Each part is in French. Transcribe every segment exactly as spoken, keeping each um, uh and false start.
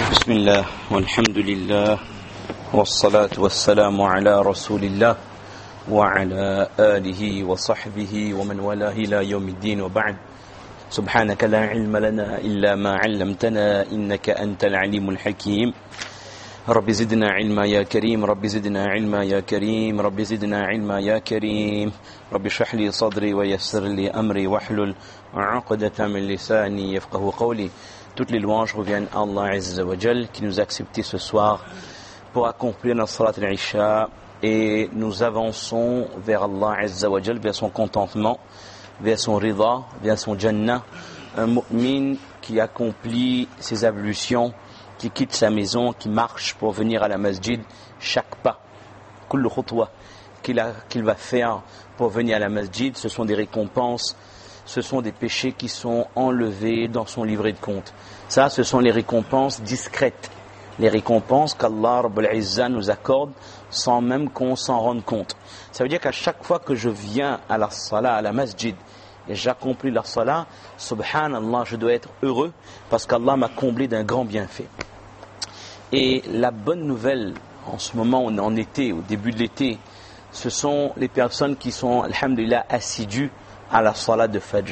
بسم الله والحمد لله والصلاة والسلام على رسول الله وعلى آله وصحبه ومن والاه إلى يوم الدين وبعد سبحانك لا علم لنا إلا ما علمتنا إنك أنت العليم الحكيم رب زدنا علما يا كريم رب زدنا علما يا كريم رب زدنا علما يا كريم رب اشرح لي صدري ويسر لي أمري واحلل عقدة من لساني يفقه قولي. Toutes les louanges reviennent à Allah Azza wa Jal qui nous a acceptés ce soir pour accomplir notre salat al-Isha et nous avançons vers Allah Azza wa Jal, vers son contentement, vers son rida, vers son jannah. Un mu'min qui accomplit ses ablutions, qui quitte sa maison, qui marche pour venir à la masjid, chaque pas, kullu khutwa qu'il a, qu'il va faire pour venir à la masjid, ce sont des récompenses. Ce sont des péchés qui sont enlevés dans son livret de compte. Ça, ce sont les récompenses discrètes. Les récompenses qu'Allah Rabbul Izzah nous accorde sans même qu'on s'en rende compte. Ça veut dire qu'à chaque fois que je viens à la salat, à la masjid, et j'accomplis la salat, subhanallah, je dois être heureux parce qu'Allah m'a comblé d'un grand bienfait. Et la bonne nouvelle, en ce moment, on est en été, au début de l'été, ce sont les personnes qui sont, alhamdulillah, assidues à la salat de Fajr.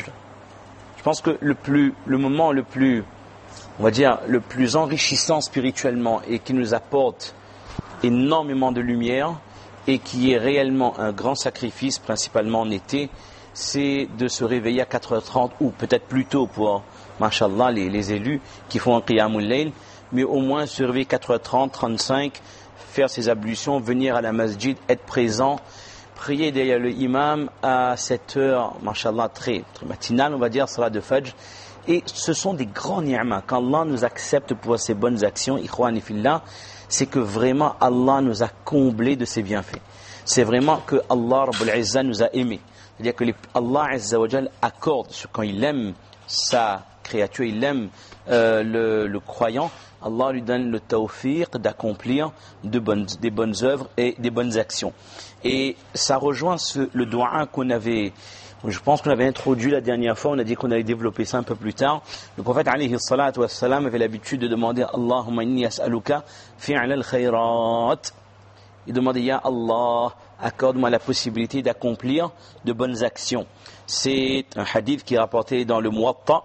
Je pense que le plus, le moment le plus, on va dire, le plus enrichissant spirituellement et qui nous apporte énormément de lumière et qui est réellement un grand sacrifice, principalement en été, c'est de se réveiller à quatre heures trente ou peut-être plus tôt pour, mashallah, les, les élus qui font un qiyamul layl, mais au moins se réveiller quatre heures trente, trente-cinq, faire ses ablutions, venir à la masjid, être présent, prier derrière le imam à cette heure, mashallah, très, très matinale, on va dire, salat de Fajr. Et ce sont des grands ni'mas. Quand Allah nous accepte pour ses bonnes actions, ikhwani fillah, c'est que vraiment Allah nous a comblés de ses bienfaits. C'est vraiment que Allah Rabbul Izzah nous a aimés. C'est-à-dire que les, Allah Azza wa Jal accorde, quand il aime sa créature, il aime euh, le, le croyant, Allah lui donne le tawfiq d'accomplir de bonnes, des bonnes œuvres et des bonnes actions. Et ça rejoint ce, le doua qu'on avait, je pense qu'on avait introduit la dernière fois, on a dit qu'on allait développer ça un peu plus tard. Le prophète alayhi salatu wassalam avait l'habitude de demander Allahumma inni as'aluka fi'al al-khayrat. Il demandait Ya Allah, accorde-moi la possibilité d'accomplir de bonnes actions. C'est un hadith qui est rapporté dans le Muwatta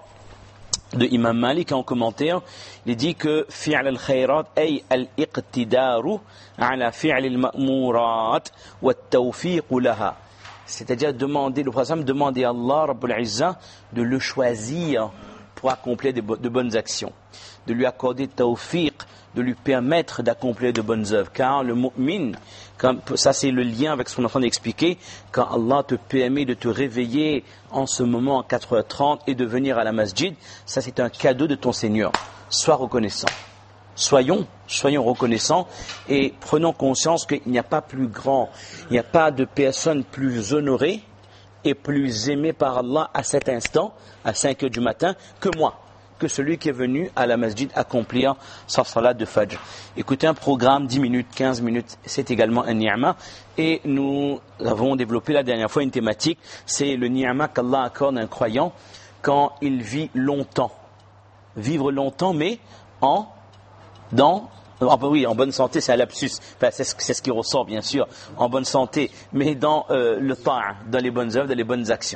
de Imam Malik en commentaire. Il dit que fi'al al-khayrat ay al-iqtidaru ala fi'al al-ma'murat wa at-tawfiq laha. C'est-à-dire demander, le prophète demander à Allah Rabbul Izzah de le choisir pour accomplir de, de bonnes actions, de lui accorder tawfiq, de lui permettre d'accomplir de bonnes œuvres. Car le mu'min, comme, ça c'est le lien avec ce qu'on est en train d'expliquer, quand Allah te permet de te réveiller en ce moment à quatre heures trente et de venir à la masjid, ça c'est un cadeau de ton Seigneur. Sois reconnaissant. Soyons, soyons reconnaissants et prenons conscience qu'il n'y a pas plus grand, il n'y a pas de personne plus honorée et plus aimée par Allah à cet instant, à cinq heures du matin, que moi, que celui qui est venu à la masjid accomplir sa salat de Fajr. Écoutez, un programme, dix minutes, quinze minutes, c'est également un ni'ma. Et nous avons développé la dernière fois une thématique, c'est le ni'ma qu'Allah accorde à un croyant quand il vit longtemps. Vivre longtemps, mais en, dans, ah ben oui, en bonne santé, c'est un lapsus, enfin, c'est, ce, c'est ce qui ressort bien sûr, en bonne santé, mais dans euh, le ta'a, dans les bonnes œuvres, dans les bonnes actions.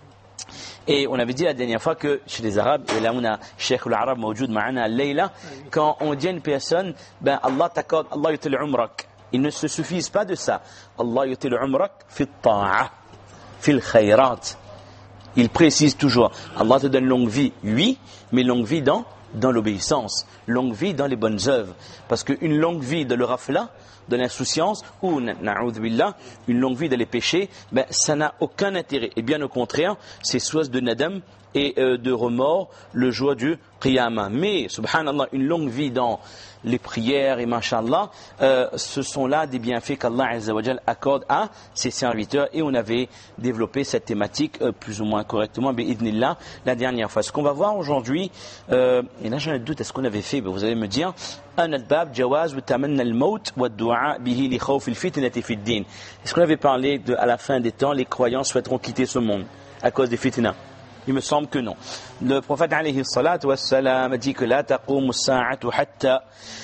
Et on avait dit la dernière fois que chez les Arabes, et là on a Cheikh al-Arab mawjoud ma'ana al-layla, quand on dit à une personne, ben Allah t'accorde, Allah yutil umrak. Il ne se suffise pas de ça. Allah yutil umrak fi ta'a, fi al-khayrat. Il précise toujours, Allah te donne longue vie, oui, mais longue vie dans, dans l'obéissance, longue vie dans les bonnes œuvres. Parce qu'une longue vie de le rafla, de l'insouciance, ou, na'oudh billah, une longue vie dans les péchés, ben, ça n'a aucun intérêt. Et bien au contraire, c'est source de nadam et euh, de remords le jour du qiyamah. Mais, subhanallah, une longue vie dans les prières et mashallah, euh, ce sont là des bienfaits qu'Allah Azza wa Jal accorde à ses serviteurs. Et on avait développé cette thématique euh, plus ou moins correctement, bi'idnillah, la dernière fois. Ce qu'on va voir aujourd'hui, euh, et là j'ai un doute, est-ce qu'on avait fait, ben, vous allez me dire, un adbab jawaz wa tamanna al-maut wa ad-du'a bihi li khawf al-fitnati fi ad-din. Est-ce qu'on avait parlé de, à la fin des temps, les croyants souhaiteront quitter ce monde à cause des fitna? Il me semble que non. Le prophète alayhi salatu wassalam a dit que la taqumu as-sa'atu hatta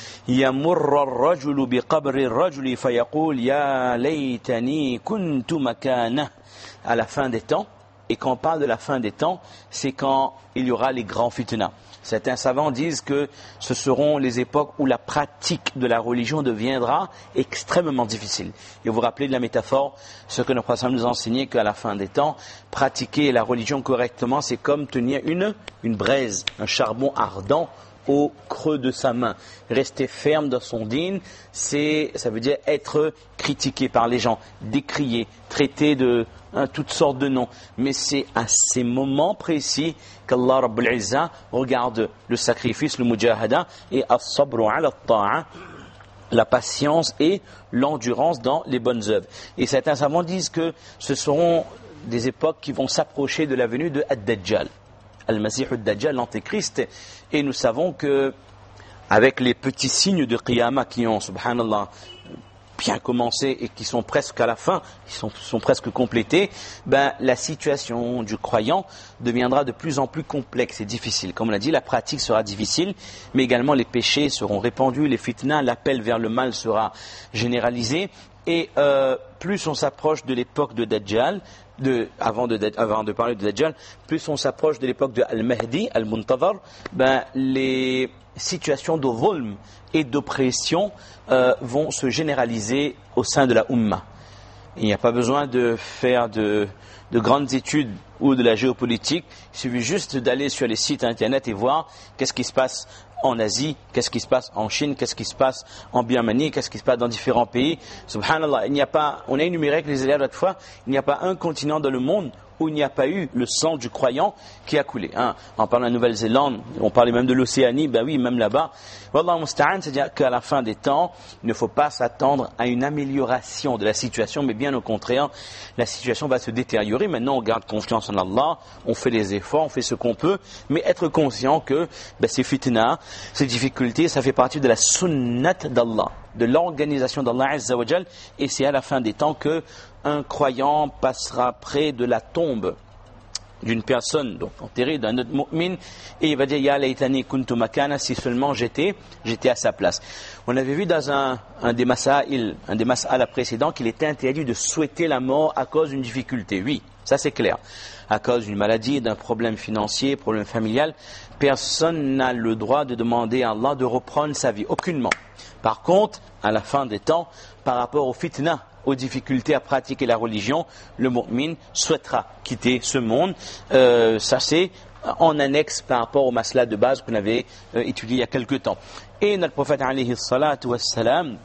yamurra ar-rajulu bi qabri ar-rajuli fa yaqul ya laytani kuntu makana. À la fin des temps, et quand on parle de la fin des temps, c'est quand il y aura les grands fitna. Certains savants disent que ce seront les époques où la pratique de la religion deviendra extrêmement difficile. Et vous vous rappelez de la métaphore, ce que nos prophètes nous ont enseigné, qu'à la fin des temps, pratiquer la religion correctement, c'est comme tenir une, une braise, un charbon ardent au creux de sa main. Rester ferme dans son dîne, c'est, ça veut dire être critiqué par les gens, décrié, traité de hein, toutes sortes de noms. Mais c'est à ces moments précis qu'Allah Rabbul Izza regarde le sacrifice, le mujahada, et as-sabru ala ta'a, la patience et l'endurance dans les bonnes œuvres. Et certains savants disent que ce seront des époques qui vont s'approcher de la venue de Ad-Dajjal. Al-Masih Ad-Dajjal, l'Antéchrist, et nous savons que avec les petits signes de Qiyamah qui ont, subhanallah, bien commencé et qui sont presque à la fin, qui sont, sont presque complétés, ben, la situation du croyant deviendra de plus en plus complexe et difficile. Comme on l'a dit, la pratique sera difficile, mais également les péchés seront répandus, les fitnas, l'appel vers le mal sera généralisé, et euh, plus on s'approche de l'époque de Dajjal, De, avant, de, avant de parler de Dajjal, plus on s'approche de l'époque de Al-Mahdi, Al-Muntazar, ben, les situations de zulm et d'oppression euh, vont se généraliser au sein de la Ummah. Il n'y a pas besoin de faire de, de grandes études ou de la géopolitique, il suffit juste d'aller sur les sites internet et voir qu'est-ce qui se passe en Asie, qu'est-ce qui se passe en Chine, qu'est-ce qui se passe en Birmanie, qu'est-ce qui se passe dans différents pays. Subhanallah, il n'y a pas, on a énuméré avec les élèves l'autre fois, il n'y a pas un continent dans le monde où il n'y a pas eu le sang du croyant qui a coulé. Hein, on parle de la Nouvelle-Zélande, on parlait même de l'Océanie, ben oui, même là-bas. Wallah musta'an, c'est-à-dire qu'à la fin des temps, il ne faut pas s'attendre à une amélioration de la situation, mais bien au contraire, la situation va se détériorer. Maintenant, on garde confiance en Allah, on fait les efforts, on fait ce qu'on peut, mais être conscient que ben, ces fitna, ces difficultés, ça fait partie de la sunnat d'Allah, de l'organisation d'Allah Azza wa Jal, et c'est à la fin des temps que un croyant passera près de la tombe d'une personne, donc enterrée d'un autre mu'min, et il va dire ya laytani kuntu makana, si seulement j'étais, j'étais à sa place. On avait vu dans un, un des masail, un des mas'ala précédents, qu'il était interdit de souhaiter la mort à cause d'une difficulté. Oui, ça c'est clair. À cause d'une maladie, d'un problème financier, problème familial, personne n'a le droit de demander à Allah de reprendre sa vie, aucunement. Par contre, à la fin des temps, par rapport aux fitna, aux difficultés à pratiquer la religion, le mu'min souhaitera quitter ce monde. Euh, ça c'est en annexe par rapport au masla de base qu'on avait euh, étudié il y a quelque temps. Et notre prophète alayhi salatu wassalam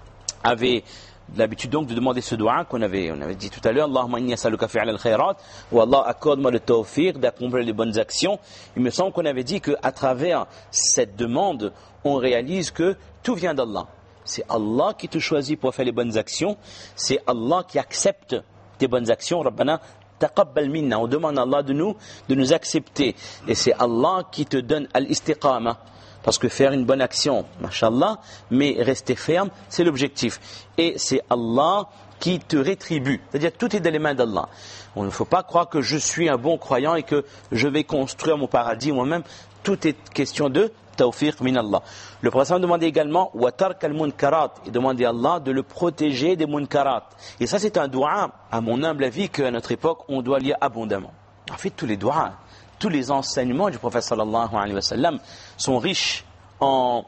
avait l'habitude donc de demander ce doua qu'on avait, on avait dit tout à l'heure, Allahumma inni as'aluka fi'al al-khayrat, ou Allah accorde-moi le tawfiq d'accomplir les bonnes actions. Il me semble qu'on avait dit qu'à travers cette demande, on réalise que tout vient d'Allah. C'est Allah qui te choisit pour faire les bonnes actions. C'est Allah qui accepte tes bonnes actions. Rabbana taqabbal minna. On demande à Allah de nous, de nous accepter. Et c'est Allah qui te donne al-istiqama. Parce que faire une bonne action, mashallah, mais rester ferme, c'est l'objectif. Et c'est Allah qui te rétribue. C'est-à-dire tout est dans les mains d'Allah. On ne faut pas croire que je suis un bon croyant et que je vais construire mon paradis moi-même. Tout est question de tawfiq min Allah. Le prophète demandait également wa tark al munkarat, et demandait à Allah de le protéger des munkarat. Et ça c'est un doua, à mon humble avis, qu'à notre époque on doit lire abondamment. En fait, tous les douas, tous les enseignements du prophète sallallahu alayhi wa sallam sont riches en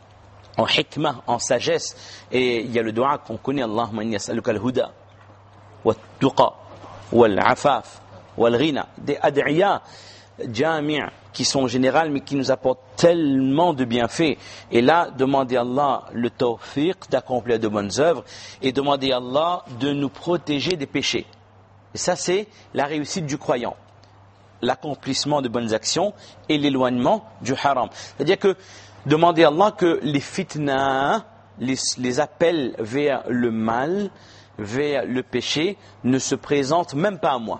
en hikmah, en sagesse. Et il y a le doua qu'on connaît, Allahumma inni as'aluka al-huda wa tuqa wal afaf wal ghina, des ad'iya jami' qui sont générales mais qui nous apportent tellement de bienfaits. Et là, demander à Allah le tawfiq d'accomplir de bonnes œuvres et demander à Allah de nous protéger des péchés. Et ça, c'est la réussite du croyant. L'accomplissement de bonnes actions et l'éloignement du haram. C'est-à-dire que demander à Allah que les fitna, les, les appels vers le mal, vers le péché, ne se présentent même pas à moi.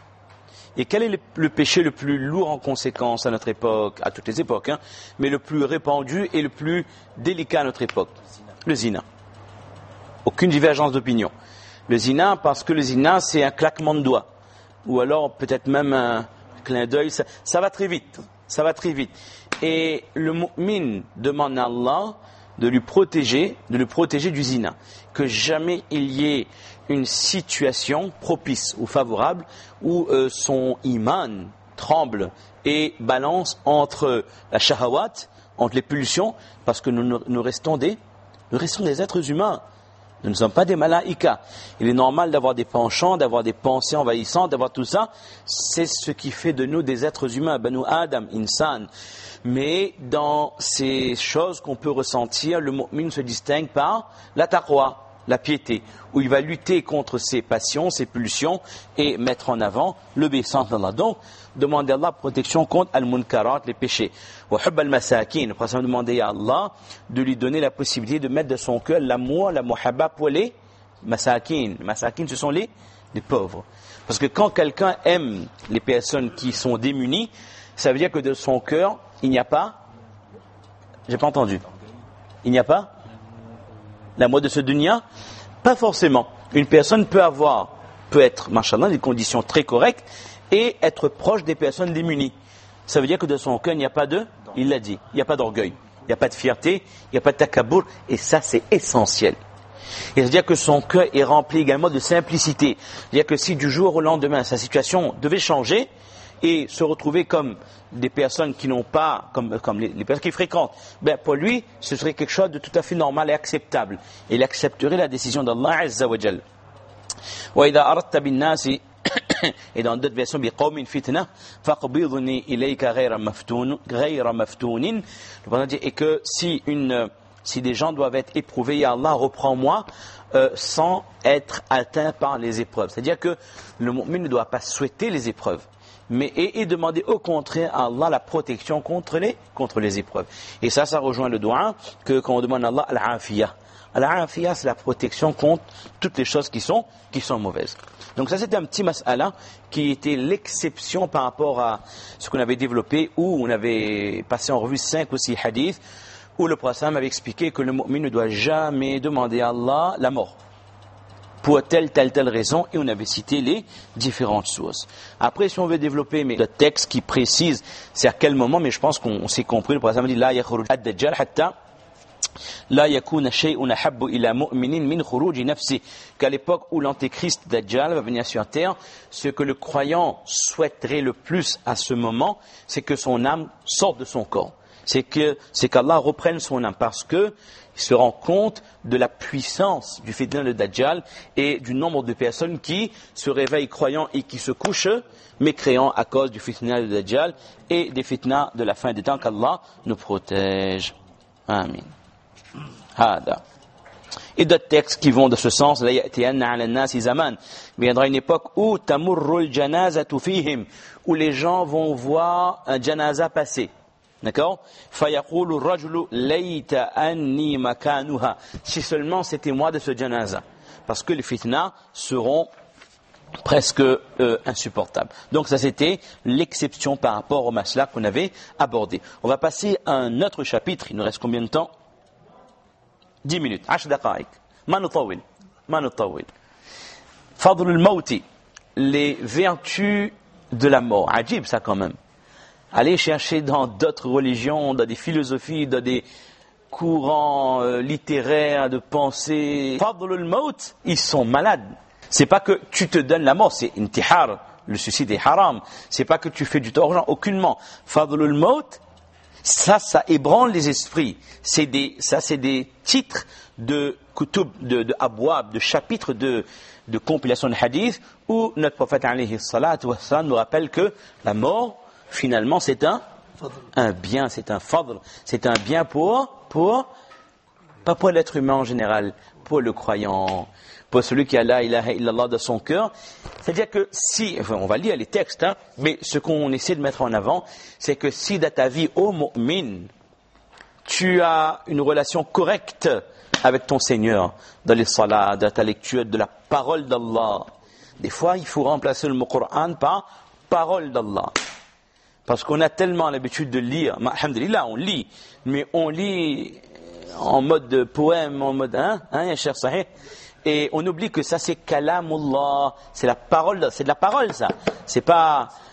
Et quel est le, le péché le plus lourd en conséquence à notre époque, à toutes les époques, hein, mais le plus répandu et le plus délicat à notre époque? Le zina. Aucune divergence d'opinion. Le zina, parce que le zina, c'est un claquement de doigts. Ou alors peut-être même un clin d'œil, ça, ça va très vite. Ça va très vite. Et le mu'min demande à Allah de lui protéger, de le protéger du zina. Que jamais il y ait une situation propice ou favorable où euh, son iman tremble et balance entre la shahawat, entre les pulsions, parce que nous, nous restons des, nous restons des êtres humains. Nous ne sommes pas des malaïkas. Il est normal d'avoir des penchants, d'avoir des pensées envahissantes, d'avoir tout ça. C'est ce qui fait de nous des êtres humains. Banu Adam, insan. Mais dans ces choses qu'on peut ressentir, le mu'min se distingue par la taqwa, la piété, où il va lutter contre ses passions, ses pulsions et mettre en avant l'obéissance d'Allah. Donc, demander à Allah protection contre al-munkarat, les péchés. Wa hubb al-masakin, le prophète a demandé à Allah de lui donner la possibilité de mettre de son cœur l'amour, la muhabba pour les masakin. Les masakin, ce sont les, les pauvres. Parce que quand quelqu'un aime les personnes qui sont démunies, ça veut dire que de son cœur, il n'y a pas, j'ai pas entendu, il n'y a pas l'amour de ce dunya? Pas forcément. Une personne peut avoir, peut être, machallah, des conditions très correctes et être proche des personnes démunies. Ça veut dire que de son cœur, il n'y a pas de, il l'a dit, il n'y a pas d'orgueil, il n'y a pas de fierté, il n'y a pas de takabour, et ça c'est essentiel. Et c'est-à-dire que son cœur est rempli également de simplicité. C'est-à-dire que si du jour au lendemain, sa situation devait changer et se retrouver comme des personnes qui n'ont pas, comme, comme les, les personnes qui fréquentent, ben pour lui, ce serait quelque chose de tout à fait normal et acceptable. Et il accepterait la décision d'Allah Azza wa Jal. وَإِذَا أَرَدْتَ بِالنَّاسِ Et dans d'autres versions, بِقَوْمٍ فِتْنَةٍ فَقْبِضْنِي إِلَيْكَ غَيْرَ مَفْتُونٍ غَيْرَ مَفْتُونٍ. Le prophète dit, et que si une, si des gens doivent être éprouvés, ya Allah, reprends-moi euh, sans être atteint par les épreuves. C'est-à-dire que le mu'min ne doit pas souhaiter les épreuves, mais et, et demander au contraire à Allah la protection contre les, contre les épreuves. Et ça, ça rejoint le doigt que quand on demande à Allah al-afiyah. Al-afiyah, c'est la protection contre toutes les choses qui sont, qui sont mauvaises. Donc ça, c'était un petit mas'ala qui était l'exception par rapport à ce qu'on avait développé, où on avait passé en revue cinq ou six hadiths, où le prophète avait expliqué que le mu'min ne doit jamais demander à Allah la mort pour telle, telle, telle raison, et on avait cité les différentes sources. Après, si on veut développer mais le texte qui précise c'est à quel moment, mais je pense qu'on s'est compris, le prophète dit « La yakhruj ad-dajjal hatta la yakuna shay'un ahabbu ila mu'minin min khuruji nafsi » qu'à l'époque où l'antéchrist Dajjal va venir sur terre, ce que le croyant souhaiterait le plus à ce moment, c'est que son âme sorte de son corps. C'est que, c'est qu'Allah reprenne son âme, parce que il se rend compte de la puissance du fitna de Dajjal et du nombre de personnes qui se réveillent croyants et qui se couchent mécréants à cause du fitna de Dajjal et des fitnas de la fin des temps. Qu'Allah nous protège. Amin. Hada. Et d'autres textes qui vont de ce sens, la ya'tiyanna 'ala an-nasi zaman, il viendra une époque où tamurru al-janazatu fihim, où les gens vont voir un janaza passer. D'accord? Fayaqulu ar-rajulu layta anni makanuha. Si seulement c'était moi de ce janaza. Parce que les fitnas seront presque euh, insupportables. Donc ça, c'était l'exception par rapport au masla qu'on avait abordé. On va passer à un autre chapitre. Il nous reste combien de temps? dix minutes. عشر دقائق. ما نطول. ما نطول. فضل الموت. Les vertus de la mort. Ajib ça quand même. Allez chercher dans d'autres religions, dans des philosophies, dans des courants euh, littéraires de pensée. Fadlul maut, ils sont malades. C'est pas que tu te donnes la mort, c'est intihar, le suicide est haram. C'est pas que tu fais du tort aux gens, aucunement. Fadlul maut, ça, ça ébranle les esprits. C'est des, ça, c'est des titres de kutub, de, de abwab, de chapitres de, de compilation de hadith, où notre prophète alayhi salatu wa sallam nous rappelle que la mort, finalement, c'est un, un bien, c'est un fadl, c'est un bien pour, pour, pas pour l'être humain en général, pour le croyant, pour celui qui a la ilaha illallah dans son cœur. C'est-à-dire que si, enfin, on va lire les textes, hein, mais ce qu'on essaie de mettre en avant, c'est que si dans ta vie, ô mu'min, tu as une relation correcte avec ton Seigneur, dans les salats, dans ta lecture de la parole d'Allah, des fois, il faut remplacer le mot Coran par parole d'Allah. Parce qu'on a tellement l'habitude de lire, alhamdulillah, on lit, mais on lit en mode de poème, en mode, hein, hein, cher Sahih, et on oublie que ça c'est kalamullah, c'est la parole, c'est de la parole ça, c'est pas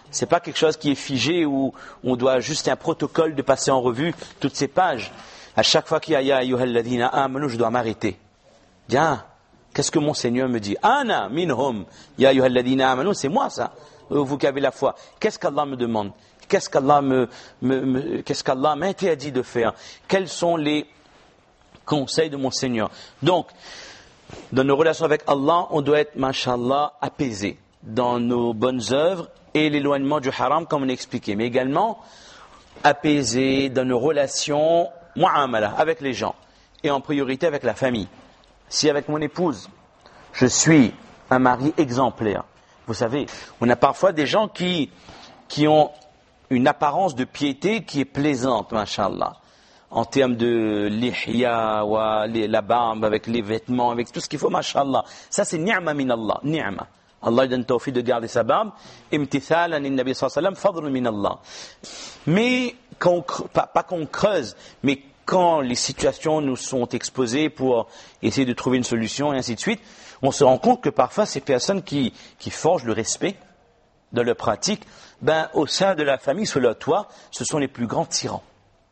C'est pas quelque chose qui est figé où on doit juste un protocole de passer en revue toutes ces pages. À chaque fois qu'il y a Ya ayyuhalladhina amanu, je dois m'arrêter. Bien, qu'est-ce que mon Seigneur me dit? Ana minhum ya ayyuhalladhina amanu, c'est moi ça, vous qui avez la foi. Qu'est-ce qu'Allah me demande? Qu'est-ce qu'Allah me, me, me qu'est-ce qu'Allah m'interdit de faire? Quels sont les conseils de mon Seigneur? Donc, dans nos relations avec Allah, on doit être, mashallah, apaisé dans nos bonnes œuvres et l'éloignement du haram, comme on a expliqué, mais également apaisé dans nos relations mu'amala avec les gens et en priorité avec la famille. Si avec mon épouse, je suis un mari exemplaire, vous savez, on a parfois des gens qui, qui ont une apparence de piété qui est plaisante, mashallah, en termes de l'ihya, wa, la barbe, avec les vêtements, avec tout ce qu'il faut, mashallah. Ça c'est ni'ma min Allah, ni'ma. Allah donne tawfiq de garder sa barbe, imtithalan in nabi sallallahu alayhi wa sallam, fadl min Allah. Mais, quand on, pas, pas qu'on creuse, mais quand les situations nous sont exposées pour essayer de trouver une solution et ainsi de suite, on se rend compte que parfois ces personnes qui, qui forgent le respect dans leur pratique, ben, au sein de la famille, sous leur toit, ce sont les plus grands tyrans.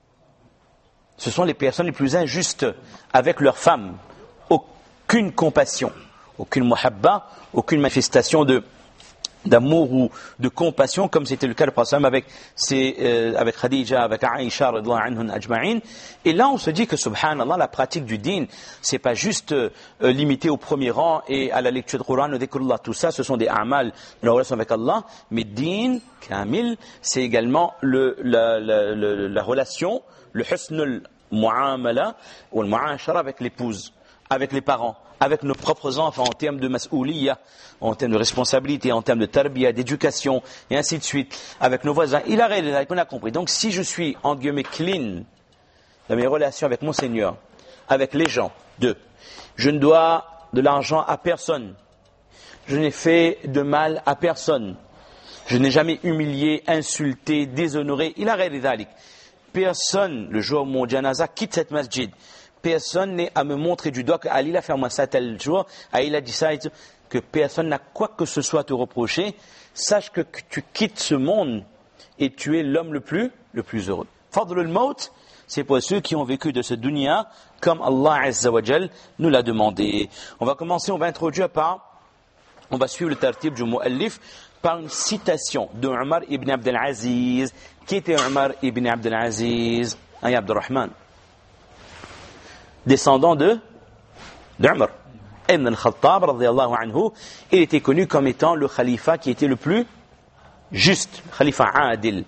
Ce sont les personnes les plus injustes avec leurs femmes. Aucune compassion, aucune muhabba, aucune manifestation de d'amour ou de compassion, comme c'était le cas de Prophète avec ses, euh, avec Khadija, avec Aïcha, radhiyallahu anhun ajma'in. Et là, on se dit que, subhanallah, la pratique du din, c'est pas juste euh, limité au premier rang et à la lecture du Coran, au dhikrullah, tout ça, ce sont des a'mal de la relation avec Allah, mais din, kamil, c'est également le, la, la, la, la relation, le husnul mu'amala, ou le mu'ashara avec l'épouse, avec les parents, avec nos propres enfants, en termes de mas'ouliyya, en termes de responsabilité, en termes de tarbiyya, d'éducation, et ainsi de suite, avec nos voisins. Il a réalisé, on a compris. Donc, si je suis, en guillemets, clean dans mes relations avec mon Seigneur, avec les gens, deux, je ne dois de l'argent à personne, je n'ai fait de mal à personne, je n'ai jamais humilié, insulté, déshonoré. Il a réalisé. Personne, le jour où mon janaza quitte cette masjid, personne n'est à me montrer du doigt que Ali a fait moi ça tel jour, Ali a dit ça, et que personne n'a quoi que ce soit à te reprocher. Sache que tu quittes ce monde et tu es l'homme le plus, le plus heureux. Fadlul Maut, c'est pour ceux qui ont vécu de ce dunya comme Allah Azza wa Jal nous l'a demandé. On va commencer, on va introduire par, on va suivre le tartib du mu'allif par une citation de Omar ibn Abdel Aziz. Qui était Omar ibn Abdel Aziz? Aïe Abdurrahman. Descendant de d'Omar ibn al-Khattab radiyallahu anhu, il était connu comme étant le khalifa qui était le plus juste, khalifa adil.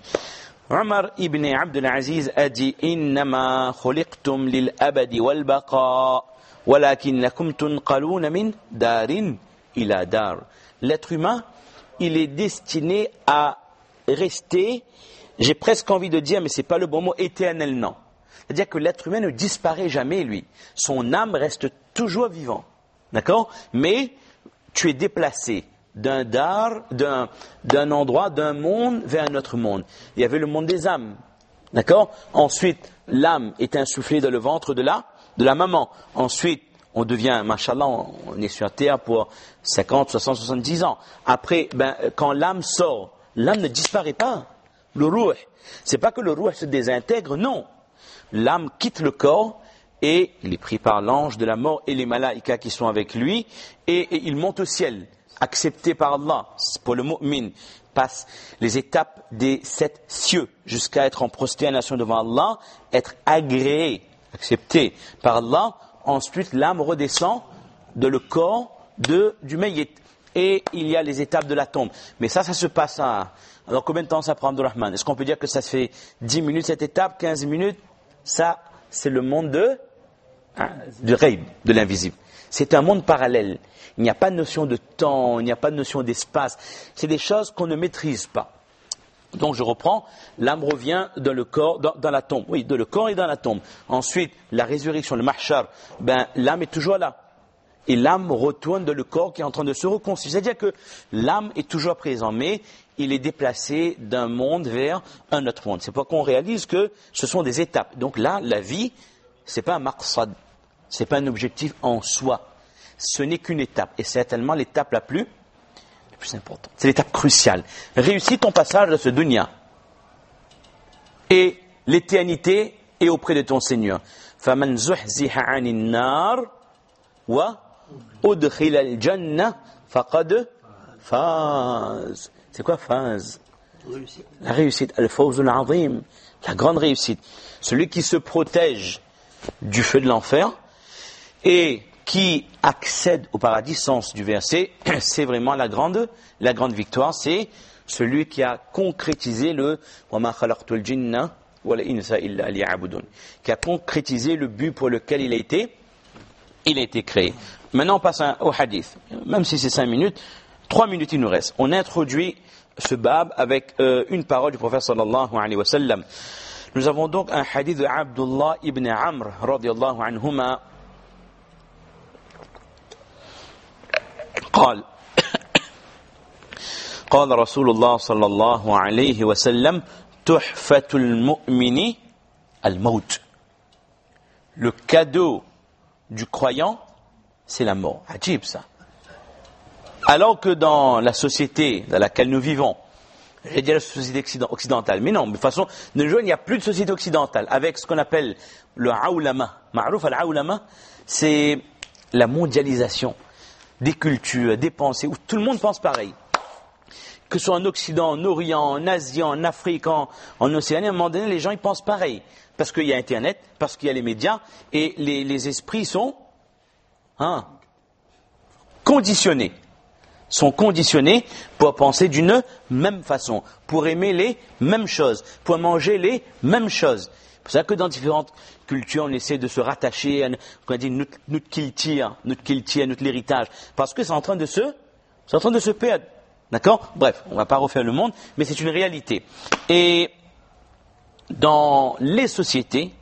Omar ibn Abdel Aziz a dit: innama khuliqtum lil abadi wal baqa walakinnakum tunqaluna min darin ila dar. L'être humain, il est destiné à rester, j'ai presque envie de dire, mais c'est pas le bon mot, éternellement. C'est-à-dire que l'être humain ne disparaît jamais, lui. Son âme reste toujours vivant. D'accord? Mais tu es déplacé d'un dar, d'un, d'un endroit, d'un monde vers un autre monde. Il y avait le monde des âmes. D'accord? Ensuite, l'âme est insufflée dans le ventre de la, de la maman. Ensuite, on devient, mashallah, on est sur terre pour cinquante, soixante, soixante-dix ans. Après, ben, quand l'âme sort, l'âme ne disparaît pas. Le ruh, c'est pas que le ruh se désintègre, non. L'âme quitte le corps et il est pris par l'ange de la mort et les malaïkas qui sont avec lui et, et il monte au ciel, accepté par Allah. Pour le mu'min, passe les étapes des sept cieux jusqu'à être en prosternation devant Allah, être agréé, accepté par Allah. Ensuite, l'âme redescend de le corps de, du mayyit. Et il y a les étapes de la tombe. Mais ça, ça se passe à... Alors, combien de temps ça prend, Abdurrahman? Est-ce qu'on peut dire que ça se fait dix minutes cette étape, quinze minutes? Ça, c'est le monde de... Hein, du ghaib, de l'invisible. C'est un monde parallèle. Il n'y a pas de notion de temps, il n'y a pas de notion d'espace. C'est des choses qu'on ne maîtrise pas. Donc je reprends, l'âme revient dans le corps, dans, dans la tombe. Oui, dans le corps et dans la tombe. Ensuite, la résurrection, le mahshar, ben, l'âme est toujours là. Et l'âme retourne dans le corps qui est en train de se reconstruire. C'est-à-dire que l'âme est toujours présente, mais il est déplacé d'un monde vers un autre monde. C'est pourquoi on réalise que ce sont des étapes. Donc là, la vie, c'est pas un maqsad, c'est pas un objectif en soi. Ce n'est qu'une étape. Et c'est tellement l'étape la plus, plus important. C'est l'étape cruciale. Réussis ton passage de ce dunya. Et l'éternité est auprès de ton Seigneur. فَمَنْ زُحْزِحَ عَنِ النَّارِ وَأُدْخِلَ الْجَنَّةِ فَقَدْ فَازَ. C'est quoi phase? La réussite. Al-fawz al-azim. La grande réussite. Celui qui se protège du feu de l'enfer et qui accède au paradis, sens du verset, c'est vraiment la grande, la grande victoire. C'est celui qui a concrétisé le وَمَا خَلَقْتُ الْجِنَّ وَالْإِنسَ إِلَّا لِيَعْبُدُونِ, qui a concrétisé le but pour lequel il a été, il a été créé. Maintenant, on passe au hadith. Même si c'est cinq minutes, trois minutes il nous reste. On introduit ce bab avec euh, une parole du prophète sallallahu alayhi wa sallam. Nous avons donc un hadith de Abdullah ibn Amr radiyallahu anhuma. قال قال رسول الله صلى الله عليه وسلم تحفة المؤمن الموت. Le cadeau du croyant, c'est la mort. Ajib ça. Alors que dans la société dans laquelle nous vivons, j'ai dit la société occidentale, mais non, de toute façon, de nos jours, il n'y a plus de société occidentale, avec ce qu'on appelle le aoulama. Ma'rouf al-aoulama, c'est la mondialisation des cultures, des pensées, où tout le monde pense pareil. Que ce soit en Occident, en Orient, en Asie, en Afrique, en, en Océanie, à un moment donné, les gens ils pensent pareil. Parce qu'il y a Internet, parce qu'il y a les médias, et les, les esprits sont hein, conditionnés. sont conditionnés pour penser d'une même façon, pour aimer les mêmes choses, pour manger les mêmes choses. C'est pour ça que dans différentes cultures, on essaie de se rattacher à on dit, notre, notre culture, notre culture, notre héritage, parce que c'est en train de se, c'est en train de se perdre. D'accord? Bref, on ne va pas refaire le monde, mais c'est une réalité. Et dans les sociétés,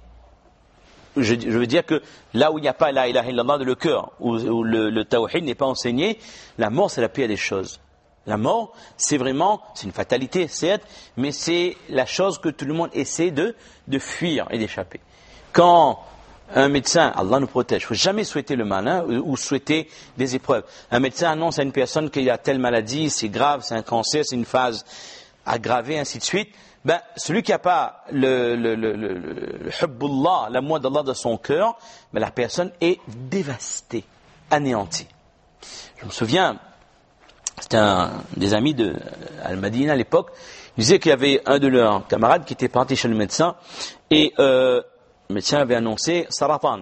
Je, je veux dire que là où il n'y a pas la ilaha illallah de le cœur, où, où le, le tawhid n'est pas enseigné, la mort c'est la pire des choses. La mort, c'est vraiment, c'est une fatalité, certes, mais c'est la chose que tout le monde essaie de, de fuir et d'échapper. Quand un médecin, Allah nous protège, il ne faut jamais souhaiter le mal hein, ou, ou souhaiter des épreuves. Un médecin annonce à une personne qu'il a telle maladie, c'est grave, c'est un cancer, c'est une phase aggravée, ainsi de suite. Ben, celui qui n'a pas le, le, le, le, le hubbullah, l'amour d'Allah dans son cœur, ben, la personne est dévastée, anéantie. Je me souviens, c'était un des amis de Al-Madina à l'époque, il disait qu'il y avait un de leurs camarades qui était parti chez le médecin, et euh, le médecin avait annoncé Saratan,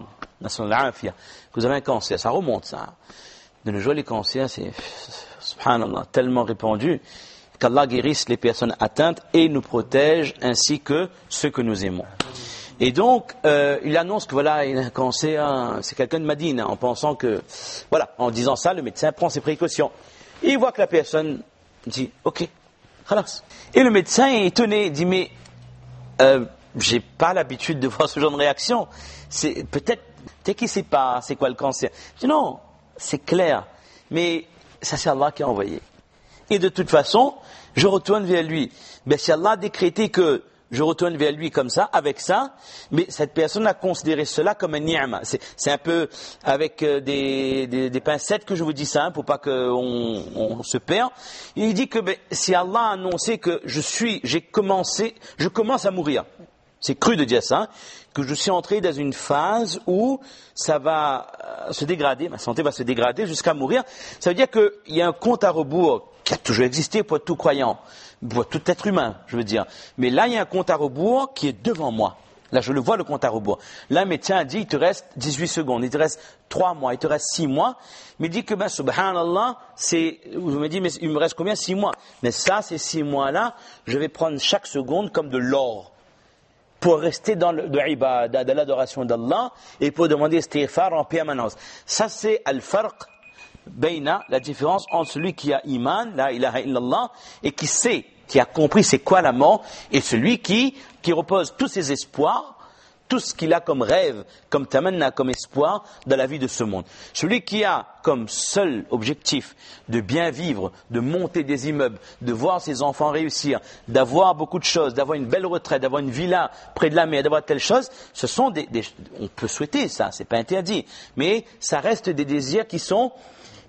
que vous avez un cancer, ça remonte ça. De nos jours, les cancers, c'est, subhanallah, tellement répandu, qu'Allah guérisse les personnes atteintes et nous protège ainsi que ceux que nous aimons. Et donc, euh, il annonce que voilà, il a un cancer, c'est quelqu'un de Madina, en pensant que, voilà, en disant ça, le médecin prend ses précautions. Et il voit que la personne dit, ok, khalas. Et le médecin est étonné, il dit, mais, euh, j'ai pas l'habitude de voir ce genre de réaction. C'est, peut-être, peut-être qu'il sait pas c'est quoi le cancer. Je dis, non, c'est clair. Mais, ça c'est Allah qui a envoyé. Et de toute façon, je retourne vers lui. Ben, si Allah a décrété que je retourne vers lui comme ça, avec ça, mais cette personne a considéré cela comme un ni'ma. C'est, c'est un peu avec euh, des, des, des pincettes que je vous dis ça, hein, pour pas qu'on on se perd. Il dit que ben, si Allah a annoncé que je suis, j'ai commencé, je commence à mourir. C'est cru de dire ça, hein, que je suis entré dans une phase où ça va euh, se dégrader, ma santé va se dégrader jusqu'à mourir. Ça veut dire qu'il y a un compte à rebours qui a toujours existé pour tout croyant, pour tout être humain, je veux dire. Mais là, il y a un compte à rebours qui est devant moi. Là, je le vois, le compte à rebours. Là, un médecin a dit, il te reste dix-huit secondes, il te reste trois mois, il te reste six mois. Mais il dit que, ben, subhanallah, c'est, vous me dites, mais il me reste combien? six mois. Mais ça, ces six mois-là, je vais prendre chaque seconde comme de l'or. Pour rester dans le, de ibadah, de l'adoration d'Allah, et pour demander istighfar en permanence. Ça, c'est al-farq. Bayna, la différence entre celui qui a iman, la ilaha illallah, et qui sait, qui a compris c'est quoi la mort, et celui qui, qui repose tous ses espoirs, tout ce qu'il a comme rêve, comme tamanna, comme espoir dans la vie de ce monde. Celui qui a comme seul objectif de bien vivre, de monter des immeubles, de voir ses enfants réussir, d'avoir beaucoup de choses, d'avoir une belle retraite, d'avoir une villa près de la mer, d'avoir telle chose, ce sont des, des on peut souhaiter ça, c'est pas interdit, mais ça reste des désirs qui sont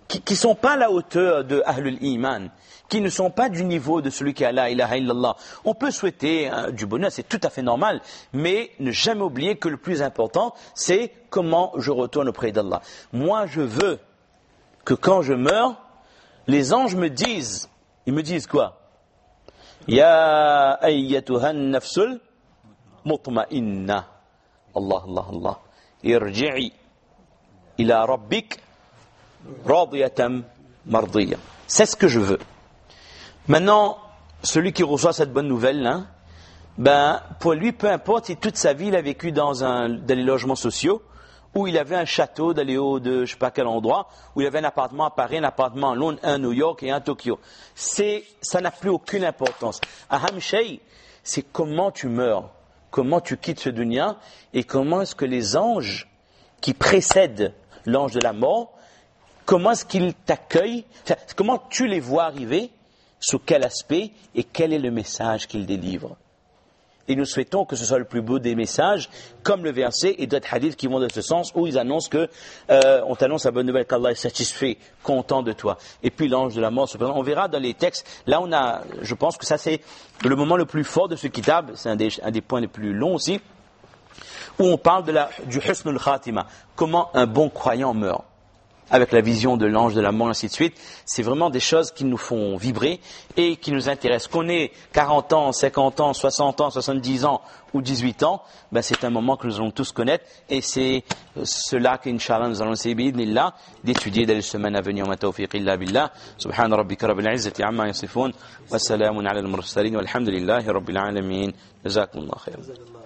qui ne sont pas à la hauteur de Ahlul Iman, qui ne sont pas du niveau de celui qui a la ilaha illallah. On peut souhaiter hein, du bonheur, c'est tout à fait normal, mais ne jamais oublier que le plus important, c'est comment je retourne auprès d'Allah. Moi, je veux que quand je meurs, les anges me disent, ils me disent quoi? Ya ayyatuhan nafsul mutma'inna. Allah, Allah, Allah. Irji'i ila rabbik radiyatan mardiyya. C'est ce que je veux. Maintenant, celui qui reçoit cette bonne nouvelle, hein, ben, pour lui, peu importe si toute sa vie il a vécu dans, un, dans les logements sociaux, où il avait un château dans les hauts de je ne sais pas quel endroit, où il avait un appartement à Paris, un appartement à Londres, un à New York et un à Tokyo. C'est, ça n'a plus aucune importance. Aham shay, c'est comment tu meurs, comment tu quittes ce dunya, et comment est-ce que les anges qui précèdent l'ange de la mort, comment est-ce qu'ils t'accueillent, enfin, comment tu les vois arriver, sous quel aspect, et quel est le message qu'ils délivrent. Et nous souhaitons que ce soit le plus beau des messages, comme le verset et d'autres hadiths qui vont dans ce sens, où ils annoncent que, euh, on t'annonce la bonne nouvelle qu'Allah est satisfait, content de toi. Et puis l'ange de la mort se présente. On verra dans les textes. Là, on a, je pense que ça c'est le moment le plus fort de ce kitab. C'est un des, un des points les plus longs aussi, où on parle de la, du husnul khatima. Comment un bon croyant meurt. Avec la vision de l'ange de la mort, ainsi de suite. C'est vraiment des choses qui nous font vibrer et qui nous intéressent. Qu'on ait quarante ans, cinquante ans, soixante ans, soixante-dix ans ou dix-huit ans, ben c'est un moment que nous allons tous connaître et c'est cela qu'Inch'Allah nous allons essayer bi'idhnillah d'étudier dans les semaines à venir. Ma tawfiq illa billah. Subhana rabbika rabbil izzati amma yasifun wa salamun ala al-mursalin walhamdulillahi rabbil alamin. Jazakumullah khairan.